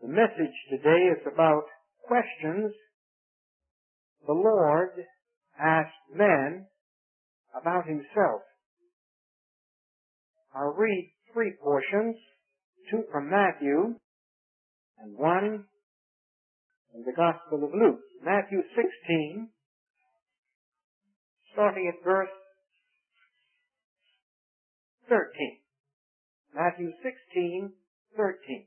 The message today is about questions the Lord asked men about himself. I'll read three portions, two from Matthew and one in the Gospel of Luke. Matthew 16, starting at verse 13. Matthew 16, 13.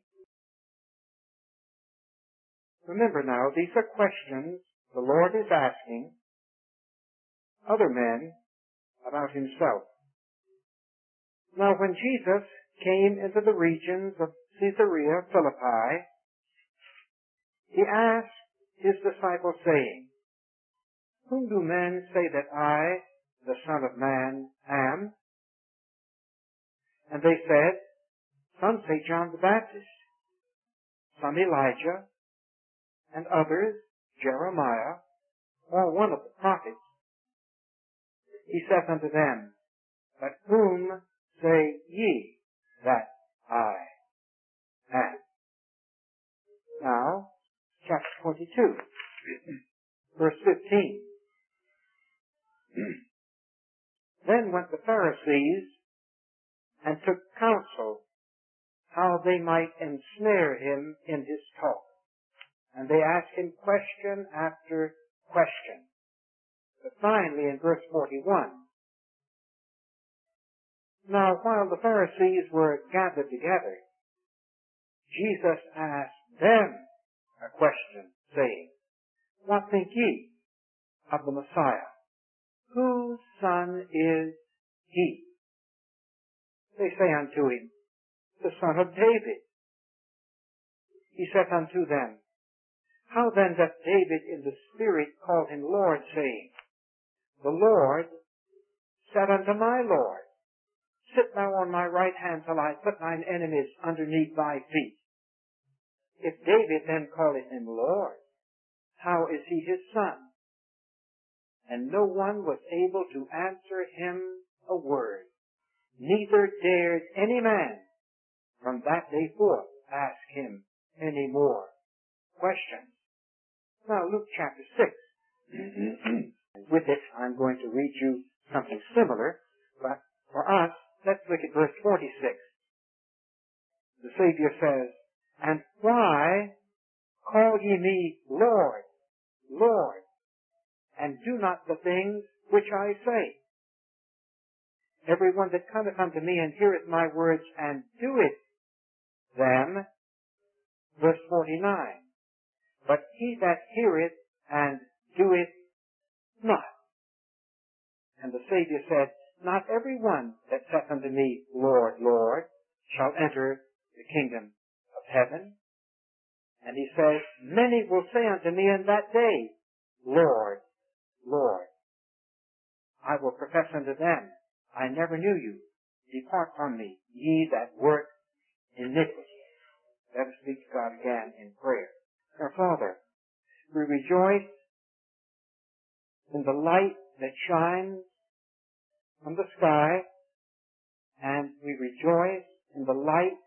Remember now, these are questions the Lord is asking other men about himself. Now when Jesus came into the regions of Caesarea Philippi, he asked his disciples, saying, Whom do men say that I, the Son of Man, am? And they said, Some say John the Baptist, some Elijah, and others Jeremiah, or one of the prophets. He saith unto them, But whom say ye that I am? Now, chapter 22, verse 15. Then went the Pharisees and took counsel how they might ensnare him in his talk. And they asked him question after question. But finally, in verse 41, Now while the Pharisees were gathered together, Jesus asked them a question, saying, What think ye of the Messiah? Whose son is he? They say unto him, The son of David. He saith unto them, How then doth David in the Spirit call him Lord, saying, The Lord said unto my Lord, Sit thou on my right hand till I put thine enemies underneath thy feet. If David then calleth him Lord, how is he his son? And no one was able to answer him a word, neither dared any man from that day forth ask him any more questions. Now Luke chapter 6. With it, I'm going to read you something similar, but for us, let's look at verse 46. The Savior says, And why call ye me Lord, Lord, and do not the things which I say? Everyone that cometh unto me and heareth my words and doeth them, verse 49. But he that heareth and doeth not. And the Savior said, Not every one that saith unto me, Lord, Lord, shall enter the kingdom of heaven. And he says, Many will say unto me in that day, Lord, Lord. I will profess unto them, I never knew you. Depart from me, ye that work iniquity. Let us speak to God again in prayer. Our Father, we rejoice in the light that shines from the sky, and we rejoice in the light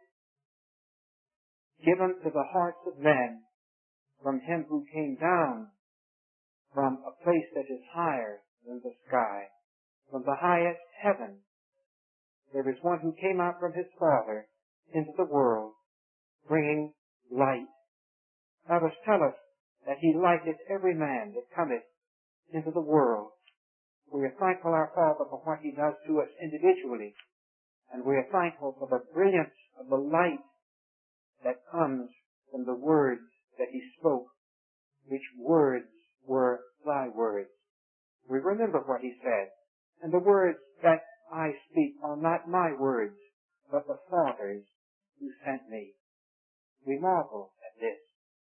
given to the hearts of men from him who came down from a place that is higher than the sky, from the highest heaven. There is one who came out from his Father into the world, bringing light. Thou dost tell us that he lighteth every man that cometh into the world. We are thankful, our Father, for what he does to us individually, and we are thankful for the brilliance of the light that comes from the words that he spoke, which words were thy words. We remember what he said, and the words that I speak are not my words, but the Father's who sent me. We marvel at this.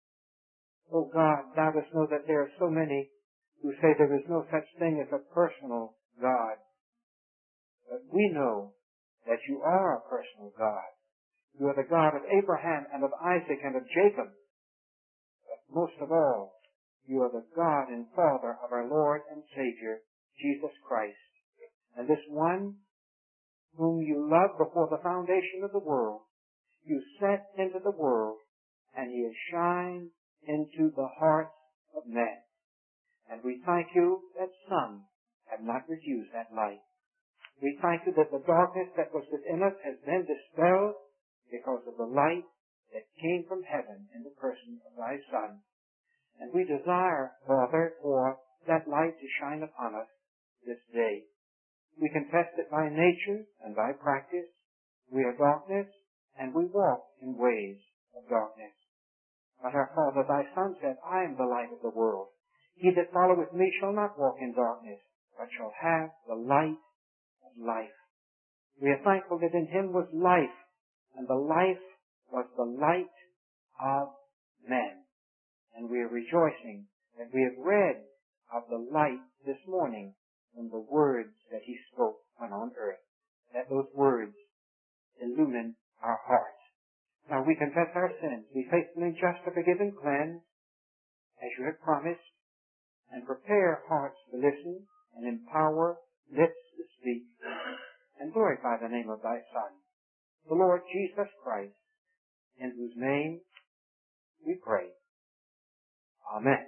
Oh God, thou dost know that there are so many who say there is no such thing as a personal God. But we know that you are a personal God. You are the God of Abraham and of Isaac and of Jacob. But most of all, you are the God and Father of our Lord and Savior, Jesus Christ. And this one whom you loved before the foundation of the world, you sent into the world, and He has shined into the hearts of men. And we thank You that some have not refused that light. We thank You that the darkness that was within us has been dispelled because of the light that came from heaven in the person of Thy Son. And we desire, Father, for that light to shine upon us this day. We confess that by nature and by practice we are darkness, and we walk in ways of darkness. But our Father, Thy Son said, I am the light of the world. He that followeth me shall not walk in darkness, but shall have the light of life. We are thankful that in Him was life, and the life was the light of men. And we are rejoicing that we have read of the light this morning from the words that He spoke when on earth, that those words illumine our hearts. Now we confess our sins, be faithful and just to forgive and cleanse, as You have promised, and prepare hearts to listen and empower lips to speak, and glorify the name of Thy Son, the Lord Jesus Christ, in whose name we pray. Amen.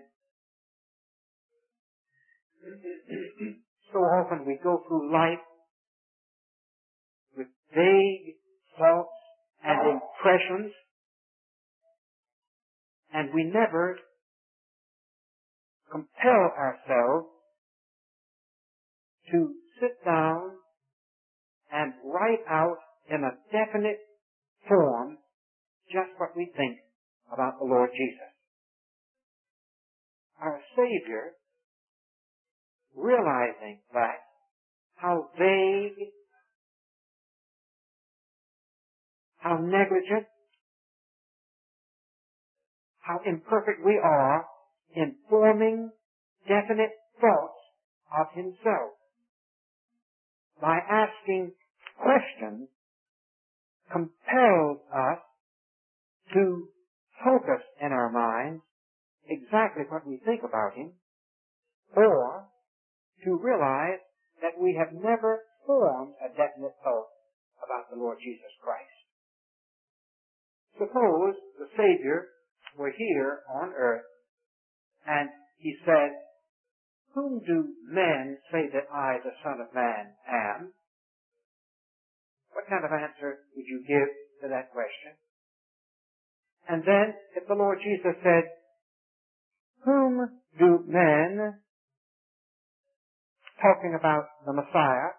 So often we go through life with vague thoughts and impressions, and we never compel ourselves to sit down and write out in a definite form just what we think about the Lord Jesus. Our Savior, realizing that, how vague, how negligent, how imperfect we are in forming definite thoughts of Himself, by asking questions, compels us to focus in our minds exactly what we think about Him, or to realize that we have never formed a definite thought about the Lord Jesus Christ. Suppose the Savior were here on earth and He said, whom do men say that I, the Son of Man, am? What kind of answer would you give to that question? And then, if the Lord Jesus said, whom do men, talking about the Messiah,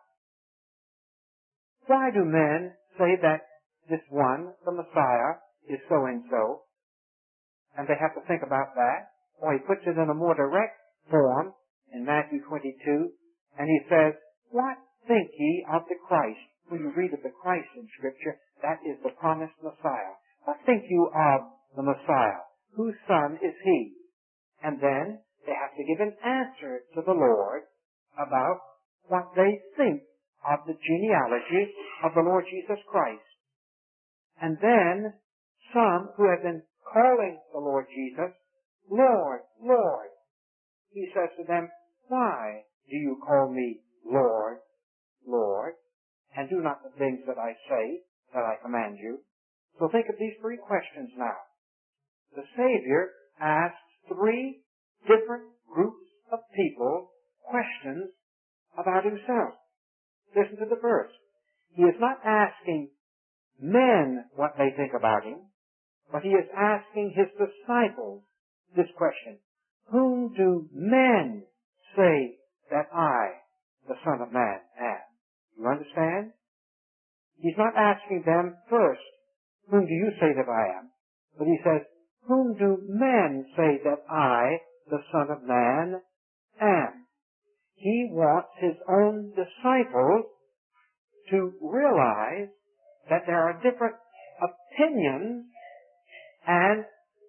why do men say that this one, the Messiah, is so and so? And they have to think about that. Or He puts it in a more direct form in Matthew 22, and He says, what think ye of the Christ? When you read of the Christ in Scripture, that is the promised Messiah. What think you of the Messiah? Whose son is He? And then they have to give an answer to the Lord about what they think of the genealogy of the Lord Jesus Christ. And then some who have been calling the Lord Jesus, Lord, Lord, He says to them, why do you call me Lord, Lord, and do not the things that I say, that I command you? So think of these three questions now. The Savior asks three different groups of people questions about Himself. Listen to the verse. He is not asking men what they think about Him, but He is asking His disciples this question. Whom do men say that I, the Son of Man, am? You understand? He's not asking them first, whom do you say that I am? But He says, whom do men say that I, the Son of Man, am? He wants His own disciples to realize that there are different opinions and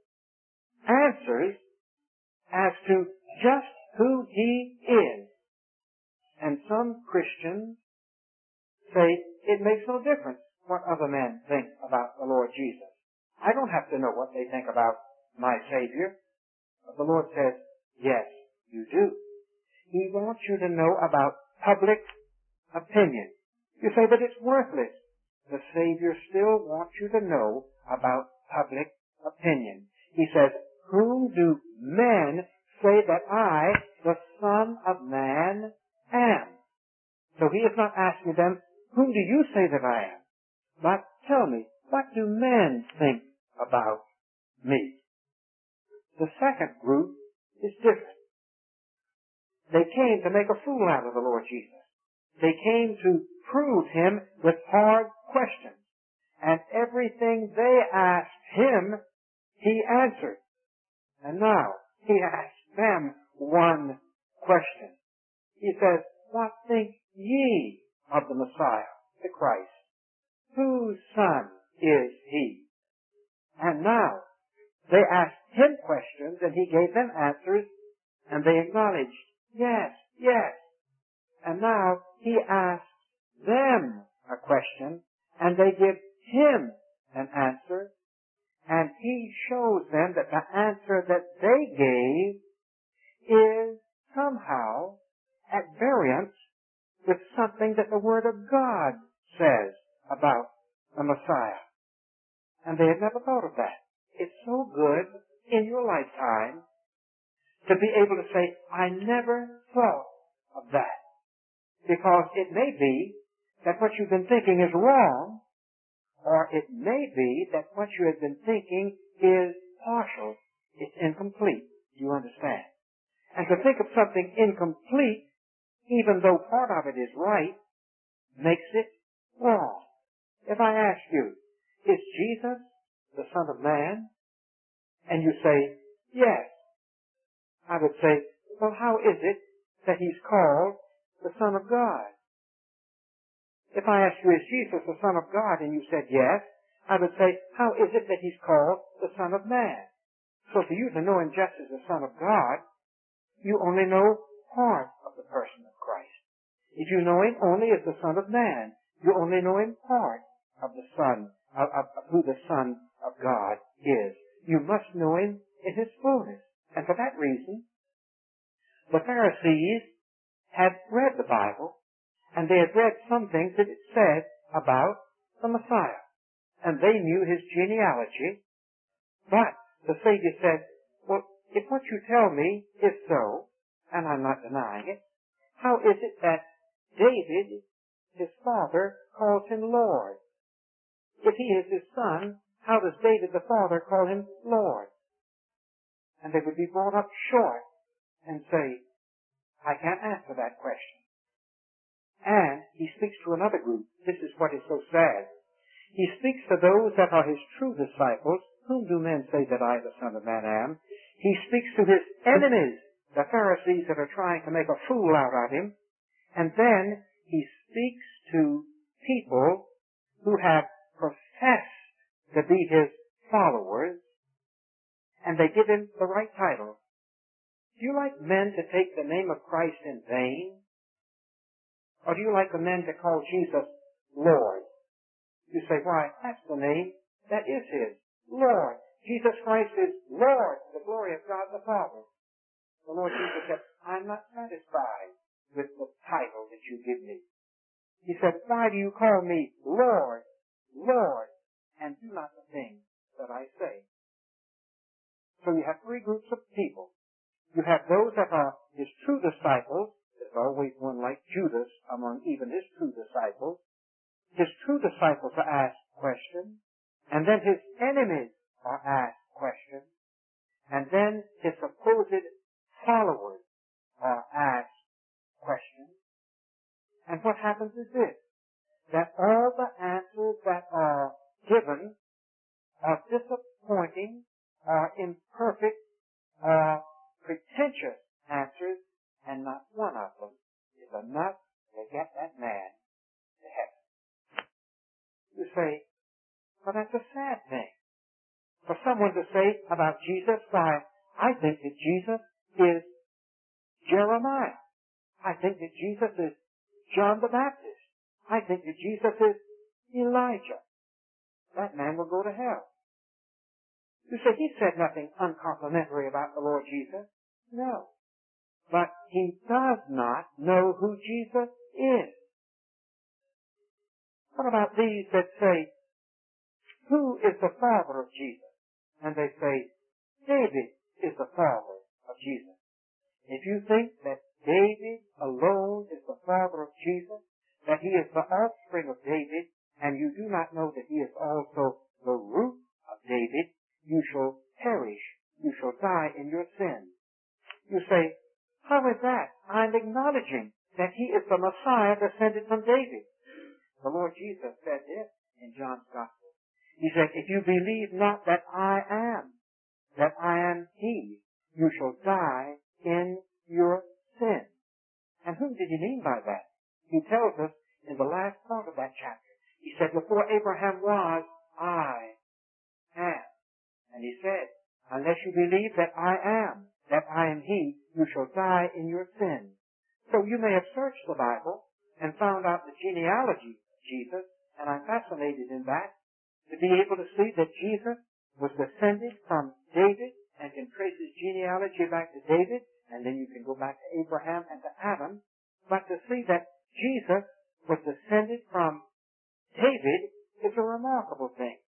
answers as to just who He is. And some Christians say it makes no difference what other men think about the Lord Jesus. I don't have to know what they think about my Savior. But the Lord says, yes, you do. He wants you to know about public opinion. You say, but it's worthless. The Savior still wants you to know about public opinion. He says, whom do men say that I, the Son of Man, am? So he is not asking them, whom do you say that I am? But tell me, what do men think about me? The second group is different. They came to make a fool out of the Lord Jesus. They came to prove him with hard questions. And everything they asked him, he answered. And now, he asks them one question. He says, what think ye of the Messiah, the Christ? Whose son is he? And now, they asked him questions, and he gave them answers, and they acknowledged, yes, yes. And now, he asks them a question, and they give him an answer, and he shows them that the answer that they gave is somehow at variance with something that the Word of God says about the Messiah. And they had never thought of that. It's so good in your lifetime to be able to say, I never thought of that. Because it may be that what you've been thinking is wrong, or it may be that what you have been thinking is partial. It's incomplete. Do you understand? And to think of something incomplete, even though part of it is right, makes it wrong. If I ask you, is Jesus the Son of Man? And you say, yes. I would say, well, how is it that he's called the Son of God? If I ask you, is Jesus the Son of God? And you said yes, I would say, how is it that he's called the Son of Man? So for you to know him just as the Son of God, you only know part of the person of Christ. If you know him only as the Son of Man, you only know him part of the Son, of who the Son of God is. You must know him in his fullness. And for that reason, the Pharisees had read the Bible, and they had read some things that it said about the Messiah. And they knew his genealogy. But the Savior said, well, if what you tell me is so, and I'm not denying it, how is it that David, his father, calls him Lord? If he is his son, how does David the father call him Lord? And they would be brought up short and say, I can't answer that question. And he speaks to another group. This is what is so sad. He speaks to those that are his true disciples. Whom do men say that I, the Son of Man, am? He speaks to his enemies, the Pharisees that are trying to make a fool out of him. And then he speaks to people who have professed to be his followers, and they give him the right title. Do you like men to take the name of Christ in vain? Or do you like the men to call Jesus Lord? You say, why, that's the name that is his. Lord. Jesus Christ is Lord, the glory of God the Father. The Lord Jesus said, I'm not satisfied with the title that you give me. He said, why do you call me Lord, Lord, and do not the things that I say? So you have three groups of people. You have those that are his true disciples. There's always one like Judas among even his true disciples. His true disciples are asked questions, and then his enemies are asked questions, and then his supposed followers are asked questions. And what happens is this, that all the answers that are given are disappointing, are imperfect, are pretentious answers, and not one of them is enough to get that man to heaven. You say, well, that's a sad thing. For someone to say about Jesus, why, I think that Jesus is Jeremiah. I think that Jesus is John the Baptist. I think that Jesus is Elijah. That man will go to hell. You say, he said nothing uncomplimentary about the Lord Jesus. No. But he does not know who Jesus is. What about these that say, who is the father of Jesus? and they say, David is the father of Jesus. If you think that David alone is the father of Jesus, that he is the offspring of David, and you do not know that he is also the root of David, you shall perish. You shall die in your sins. You say, how is that? I'm acknowledging that he is the Messiah descended from David. The Lord Jesus said this in John's Gospel. He said, if you believe not that I am he, you shall die in your sin. And whom did he mean by that? He tells us in the last part of that chapter. He said, before Abraham was, I am. And he said, unless you believe that I am he, you shall die in your sin. So you may have searched the Bible and found out the genealogy of Jesus, and I'm fascinated in that, to be able to see that Jesus was descended from David and can trace his genealogy back to David, and then you can go back to Abraham and to Adam. But to see that Jesus was descended from David is a remarkable thing.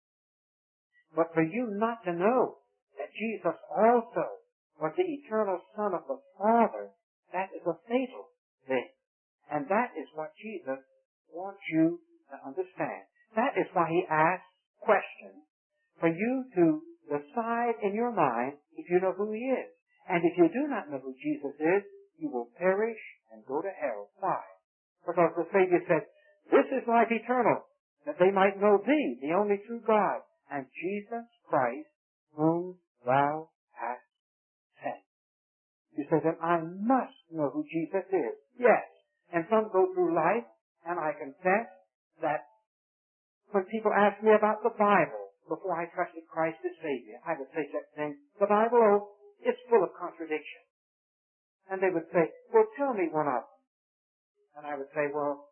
But for you not to know that Jesus also was the eternal Son of the Father, that is a fatal thing. And that is what Jesus wants you to understand. That is why he asks questions, for you to decide in your mind if you know who he is. And if you do not know who Jesus is, you will perish and go to hell. Why? Because the Savior said, this is life eternal, that they might know thee, the only true God, and Jesus Christ, whom thou hast sent. You say, then I must know who Jesus is. Yes. And some go through life, and I confess that when people ask me about the Bible, before I trusted Christ as Savior, I would say such things. The Bible, oh, it's full of contradictions. And they would say, well, tell me one of them. And I would say, well,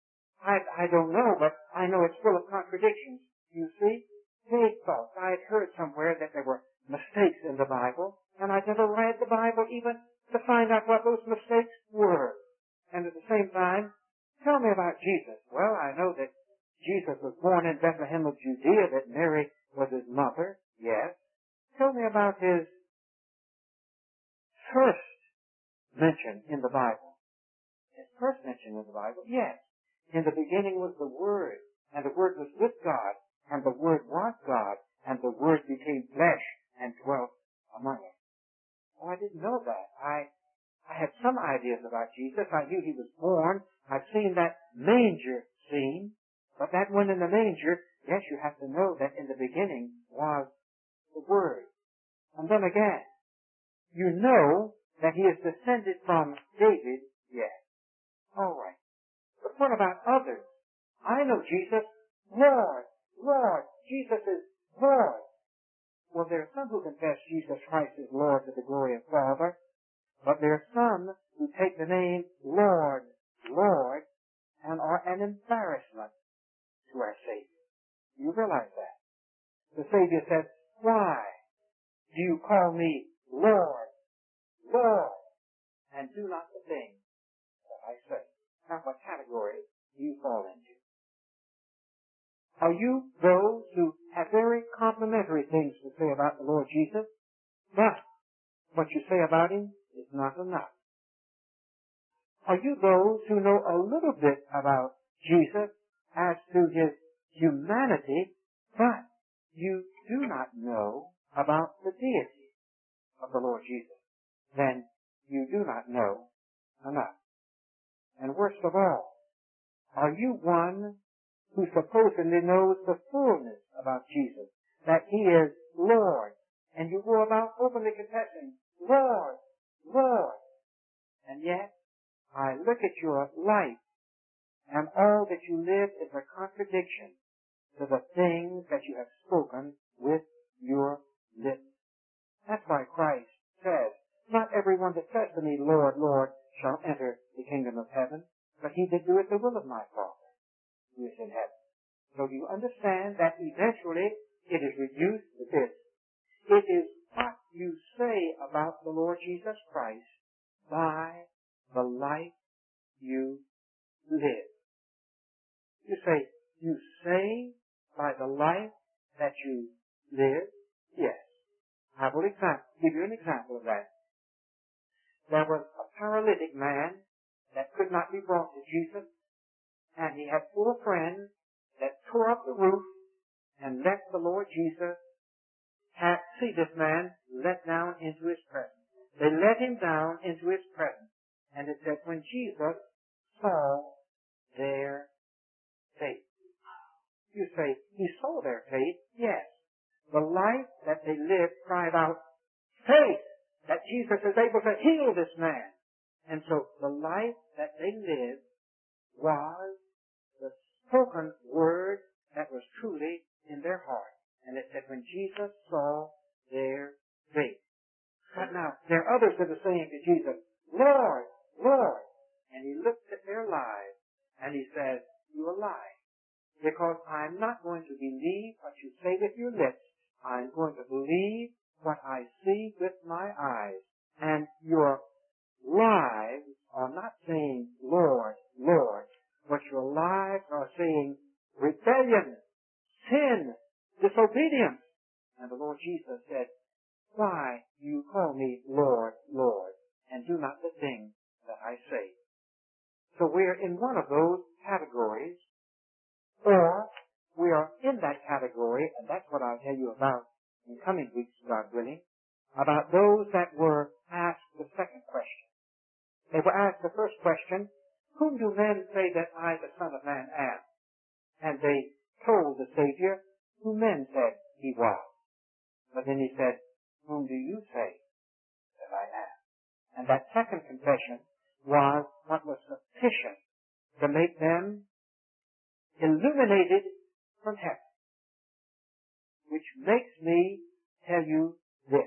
I don't know, but I know it's full of contradictions. You see? Vague thoughts. I had heard somewhere that there were mistakes in the Bible, and I'd never read the Bible even to find out what those mistakes were. And at the same time, tell me about Jesus. Well, I know that Jesus was born in Bethlehem of Judea, that Mary was his mother. Yes. Tell me about his first mention in the Bible. His first mention in the Bible? Yes. In the beginning was the Word, and the Word was with God, and the Word was God, and the Word became flesh and dwelt among us. Oh, I didn't know that. I had some ideas about Jesus. I knew he was born. I've seen that manger scene. But that one in the manger, yes, you have to know that in the beginning was the Word. And then again, you know that he is descended from David, yes. All right. But what about others? I know Jesus, Lord, Lord. Jesus is Lord. Well, there are some who confess Jesus Christ is Lord to the glory of Father, but there are some who take the name Lord, Lord, and are an embarrassment to our Savior. You realize that? The Savior said, why do you call me Lord, Lord, and do not the thing that I say? Now, what category do you fall into? Are you those who have very complimentary things to say about the Lord Jesus, but what you say about him is not enough? Are you those who know a little bit about Jesus as to his humanity, but you do not know about the deity of the Lord Jesus? Then you do not know enough. And worst of all, are you one who supposedly knows the fullness about Jesus, that he is Lord, and you go about openly confessing, Lord, Lord, and yet I look at your life, and all that you live is a contradiction to the things that you have spoken with your lips. That's why Christ says, not everyone that says to me, Lord, Lord, shall enter the kingdom of heaven, but he that doeth the will of my Father who is in heaven. So you understand that eventually it is reduced to this. It is what you say about the Lord Jesus Christ by the life you live. You say by the life that you live? Yes. I will give you an example of that. There was a paralytic man that could not be brought to Jesus, and he had 4 friends that tore up the roof and let the Lord Jesus see this man let down into his presence. They let him down into his presence. And it said, when Jesus saw their faith. You say, he saw their faith? Yes. The life that they lived cried out, faith, that Jesus is able to heal this man. And so the life that they lived was the spoken word that was truly in their heart. And it said, when Jesus saw their faith. But now, there are others that are saying to Jesus, Lord, Lord. And he looks at their lives and he says, you are lying. Because I'm not going to believe what you say with your lips. I'm going to believe what I see with my eyes. And your lives are not saying, Lord, Lord. But your lives are saying rebellion, sin, disobedience. And the Lord Jesus said, why do you call me Lord, Lord, and do not the things that I say? So we're in one of those categories, or we are in that category, and that's what I'll tell you about in coming weeks, God willing, about those that were asked the second question. They were asked the first question, whom do men say that I, the Son of Man, am? And they told the Savior who men said he was. But then he said, whom do you say that I am? And that second confession was what was sufficient to make them illuminated from heaven. Which makes me tell you this.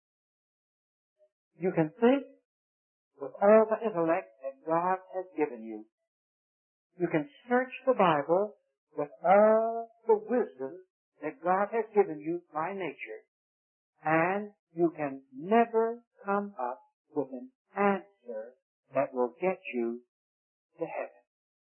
You can think with all the intellect that God has given you. You can search the Bible with all the wisdom that God has given you by nature, and you can never come up with an answer that will get you to heaven.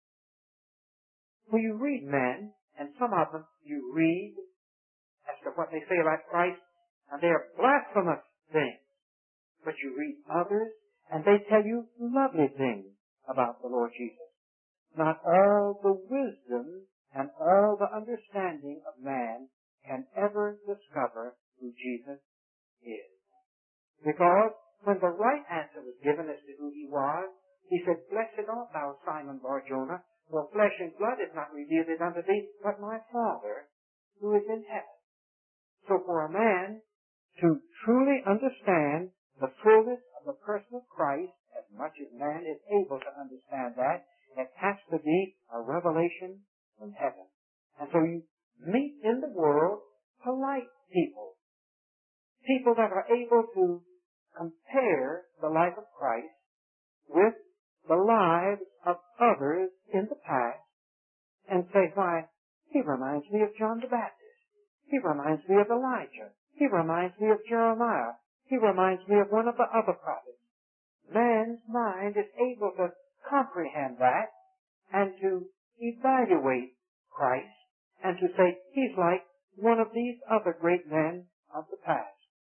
When you read men, and some of them you read as to what they say about Christ, and they are blasphemous things. But you read others, and they tell you lovely things about the Lord Jesus. Not all the wisdom and all the understanding of man can ever discover who Jesus is. Because when the right answer was given as to who he was, he said, blessed art thou, Simon Bar-Jonah, for flesh and blood has not revealed it unto thee, but my Father who is in heaven. So for a man to truly understand the fullness of the person of Christ, as much as man is able to understand that, it has to be a revelation from heaven. And so you meet in the world polite people. People that are able to compare the life of Christ with the lives of others in the past and say, why, he reminds me of John the Baptist. He reminds me of Elijah. He reminds me of Jeremiah. He reminds me of one of the other prophets. Man's mind is able to comprehend that and to evaluate Christ and to say he's like one of these other great men of the past.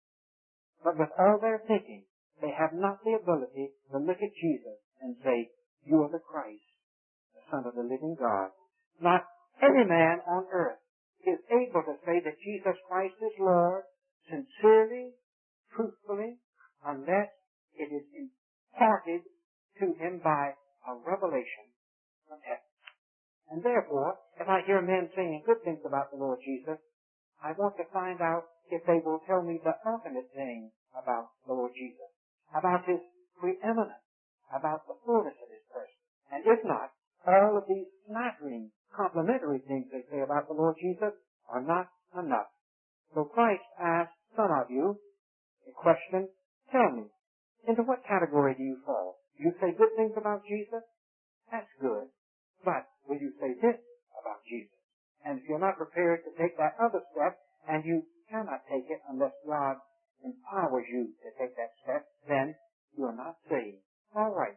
But with all their thinking, they have not the ability to look at Jesus and say, you are the Christ, the Son of the living God. Not any man on earth is able to say that Jesus Christ is Lord sincerely, truthfully, unless it is imparted to him by a revelation from heaven. And therefore, if I hear men saying good things about the Lord Jesus, I want to find out if they will tell me the ultimate thing about the Lord Jesus, about his preeminence, about the fullness of his person. And if not, all of these flattering, complimentary things they say about the Lord Jesus are not enough. So Christ asked some of you a question, tell me, into what category do you fall? You say good things about Jesus? That's good. But will you say this about Jesus? And if you're not prepared to take that other step, and you cannot take it unless God empowers you to take that step, then you're not saved. All right.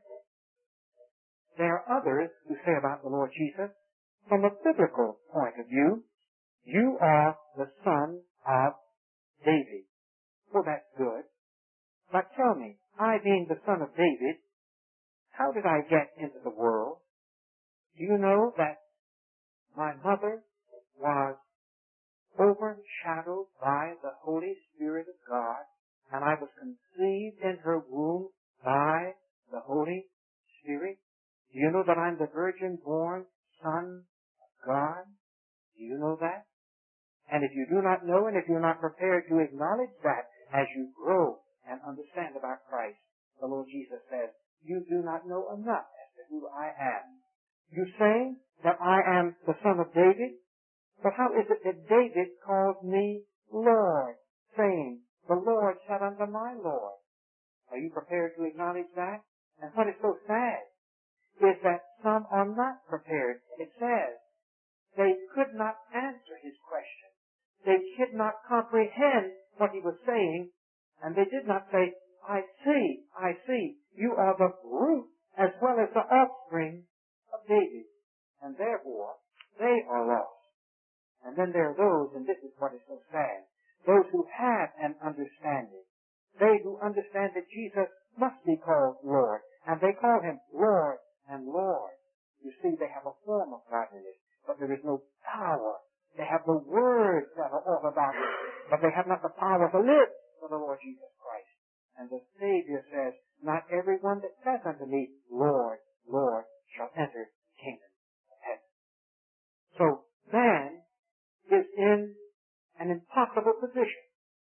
There are others who say about the Lord Jesus, from a biblical point of view, you are the son of David. that's good. But tell me, I being the son of David, how did I get into the world? Do you know that my mother was overshadowed by the Holy Spirit of God, and I was conceived in her womb by the Holy Spirit? Do you know that I'm the virgin-born Son of God? Do you know that? And if you do not know, and if you're not prepared to acknowledge that as you grow and understand about Christ, the Lord Jesus says, you do not know enough as to who I am. You say that I am the son of David, but how is it that David calls me Lord, saying, the Lord said unto my Lord? Are you prepared to acknowledge that? And what is so sad is that some are not prepared. It says they could not answer his question. They could not comprehend what he was saying, and they did not say, I see, you are the root as well as the offspring of David, and therefore they are lost. And then there are those, and this is what is so sad, those who have an understanding. They who understand that Jesus must be called Lord, and they call him Lord and Lord. You see, they have a form of godliness, but there is no power. They have the words that are orthodox, but they have not the power to live for the Lord Jesus Christ. And the Savior says, not everyone that says unto me, Lord, Lord, shall enter the kingdom of heaven. So man is in an impossible position.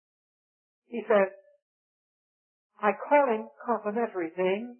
He says, I call him complimentary things.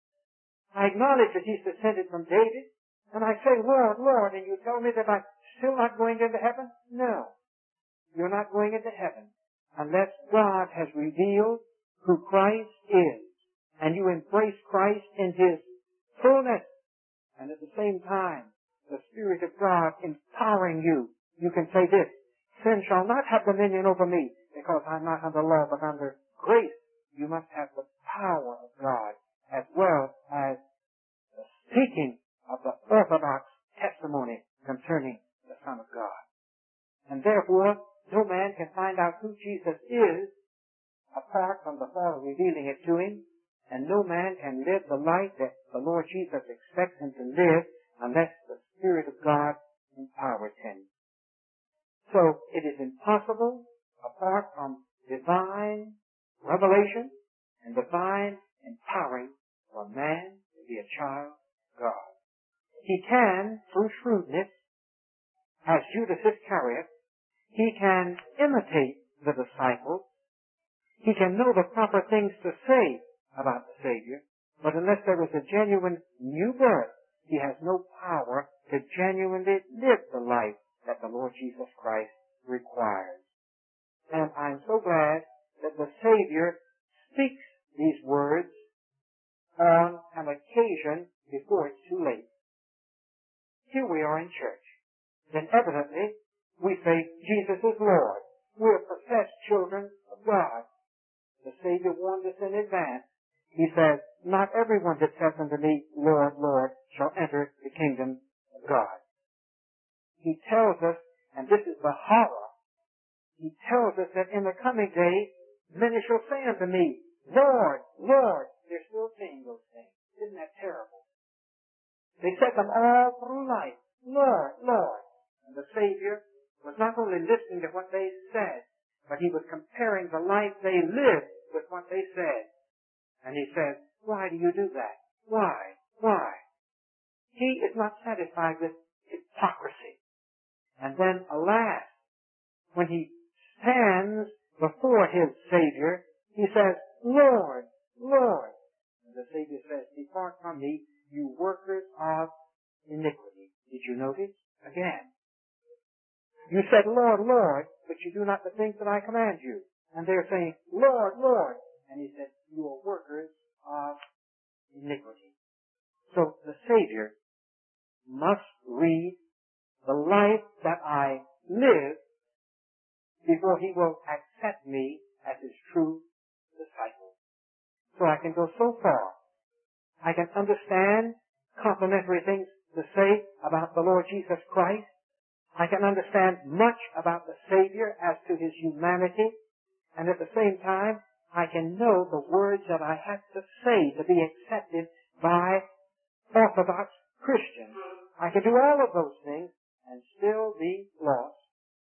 I acknowledge that he's descended from David, and I say, Lord, Lord, and you tell me that I'm still not going into heaven? No. You're not going into heaven unless God has revealed who Christ is, and you embrace Christ in his fullness, and at the same time, the Spirit of God empowering you. You can say this, sin shall not have dominion over me, because I'm not under law, but under grace. You must have the power of God, as well as the speaking of the orthodox testimony concerning the Son of God. And therefore, no man can find out who Jesus is apart from the Father revealing it to him, and no man can live the life that the Lord Jesus expects him to live unless the Spirit of God empowers him. So it is impossible, apart from divine revelation and divine empowering, for man to be a child of God. He can, through shrewdness, as Judas Iscariot, he can imitate the disciples. He can know the proper things to say about the Savior, but unless there is a genuine new birth, he has no power to genuinely live the life that the Lord Jesus Christ requires. And I'm so glad that the Savior speaks these words on an occasion before it's too late. Here we are in church. Then evidently we say Jesus is Lord. We're professed children of God. The Savior warned us in advance. He says, not everyone that says unto me, Lord, Lord, shall enter the kingdom of God. He tells us, and this is the horror, he tells us that in the coming day, many shall say unto me, Lord, Lord. They're still saying those things. Isn't that terrible? They said them all through life. Lord, Lord. And the Savior was not only listening to what they said, but he was comparing the life they lived with what they said. And he says, why do you do that? Why? Why? He is not satisfied with hypocrisy. And then, alas, when he stands before his Savior, he says, Lord, Lord. And the Savior says, depart from me, you workers of iniquity. Did you notice? Again. You said, Lord, Lord, but you do not the things that I command you. And they're saying, Lord, Lord. And he said, you are workers of iniquity. So the Savior must read the life that I live before he will accept me as his true disciple. So I can go so far. I can understand complimentary things to say about the Lord Jesus Christ. I can understand much about the Savior as to his humanity. And at the same time, I can know the words that I have to say to be accepted by Orthodox Christians. I can do all of those things and still be lost.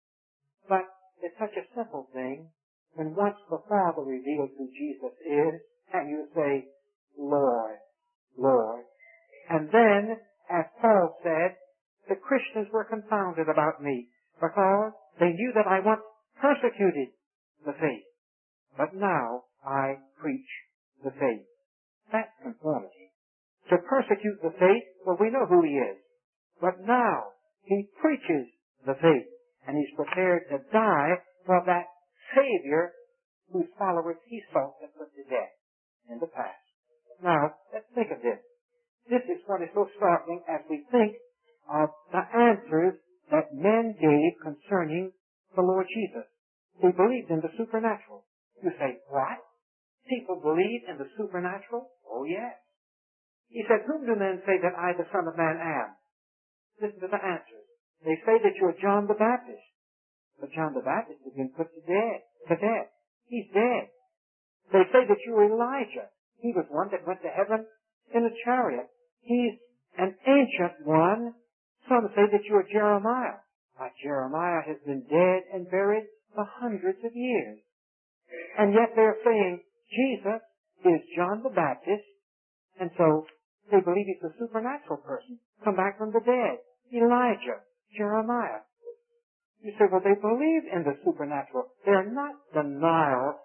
But it's such a simple thing when once the Father reveals who Jesus is, and you say, Lord, Lord. And then, as Paul said, the Christians were confounded about me because they knew that I once persecuted the faith. But now I preach the faith. That's conformity. To persecute the faith, well, we know who he is. But now he preaches the faith, and he's prepared to die for that Savior whose followers he sought to put to death in the past. Now, let's think of this. This is what is so startling as we think of the answers that men gave concerning the Lord Jesus. They believed in the supernatural. You say, what? People believe in the supernatural? Oh, yes. He said, whom do men say that I, the Son of Man, am? Listen to the answers. They say that you're John the Baptist. But John the Baptist has been put to death. He's dead. They say that you're Elijah. He was one that went to heaven in a chariot. He's an ancient one. Some say that you're Jeremiah. But Jeremiah has been dead and buried for hundreds of years. And yet they're saying Jesus is John the Baptist, and so they believe he's a supernatural person, come back from the dead. Elijah, Jeremiah. You say, well, they believe in the supernatural. They're not deniers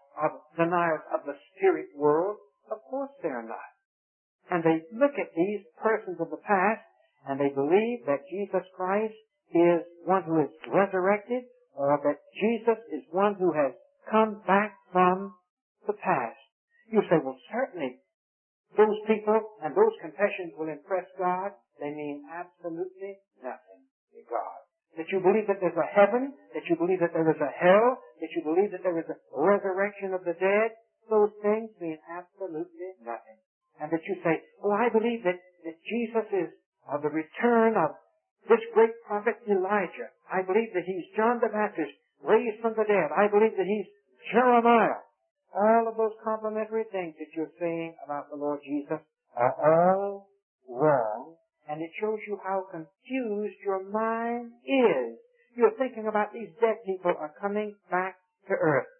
of the spirit world. Of course they're not. And they look at these persons of the past, and they believe that Jesus Christ is one who is resurrected, or that Jesus is one who has come back from the past. You say, well, certainly those people and those confessions will impress God. They mean absolutely nothing to God. That you believe that there's a heaven, that you believe that there is a hell, that you believe that there is a resurrection of the dead, those things mean absolutely nothing. And that you say, well, I believe that Jesus is the return of this great prophet Elijah. I believe that he's John the Baptist, raised from the dead. I believe that he's Jeremiah. All of those complimentary things that you're saying about the Lord Jesus are all wrong, and it shows you how confused your mind is. You're thinking about these dead people are coming back to earth.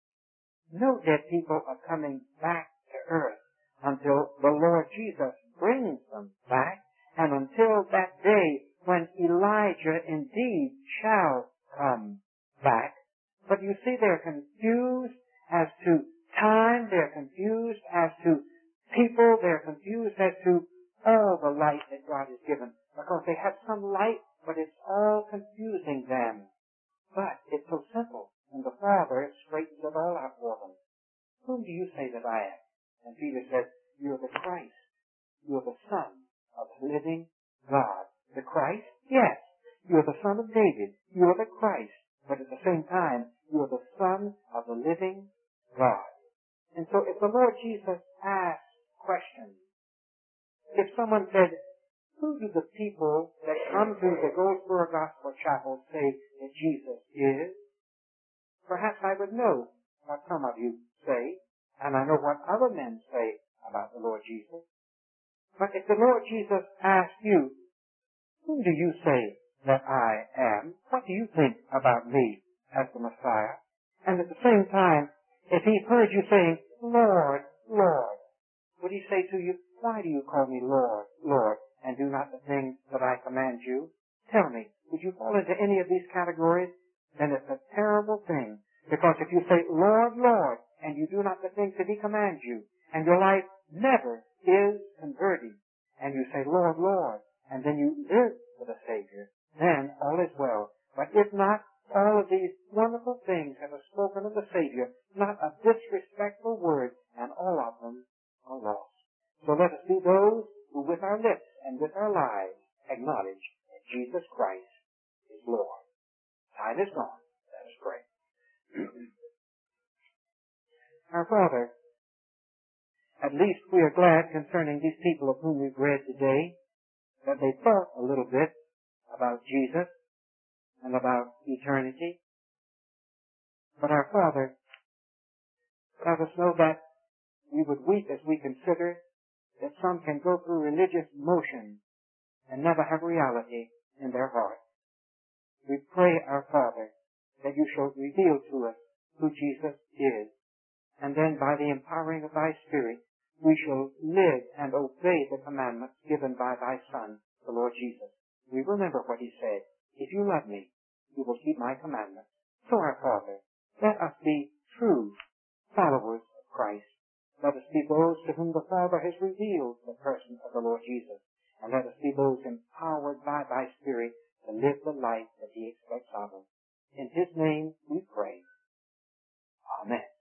No dead people are coming back to earth until the Lord Jesus brings them back, and until that day when Elijah indeed shall come back. But you see, they're confused as to time, they're confused as to people, they're confused as to all the light that God has given, because they have some light, but it's all confusing them. But it's so simple, and the Father straightens it all out for them. Whom do you say that I am? And Peter said, you're the Christ. You're the Son of the living God. The Christ? Yes. You're the Son of David. You're the Christ. But at the same time, you're the Son of the living God. And so if the Lord Jesus asked questions, if someone said, who do the people that come to the Goldsboro Gospel Chapel say that Jesus is? Perhaps I would know what some of you say, and I know what other men say about the Lord Jesus. But if the Lord Jesus asked you, whom do you say that I am? What do you think about me as the Messiah? And at the same time, if he heard you saying, Lord, Lord, would he say to you, why do you call me Lord, Lord, and do not the things that I command you? Tell me, would you fall into any of these categories? Then it's a terrible thing. Because if you say, Lord, Lord, and you do not the things that he commands you, and your life never is converted, and you say, Lord, Lord, and then you live for the Savior, then all is well. But if not, all of these wonderful things that are spoken of the Savior, not a disrespectful word, and all of them are lost. So let us be those who with our lips and with our lives acknowledge that Jesus Christ is Lord. Time is gone. Let us pray. Our Father, at least we are glad concerning these people of whom we've read today that they thought a little bit about Jesus and about eternity. But our Father, Let us know that we would weep as we consider that some can go through religious motions and never have reality in their heart. We pray, our Father, that you shall reveal to us who Jesus is, and then by the empowering of thy Spirit, we shall live and obey the commandments given by thy Son, the Lord Jesus. We remember what he said, if you love me, you will keep my commandments. So, our Father, let us be true followers of Christ. Let us be those to whom the Father has revealed the person of the Lord Jesus. And let us be those empowered by thy Spirit to live the life that he expects of us. In his name we pray. Amen.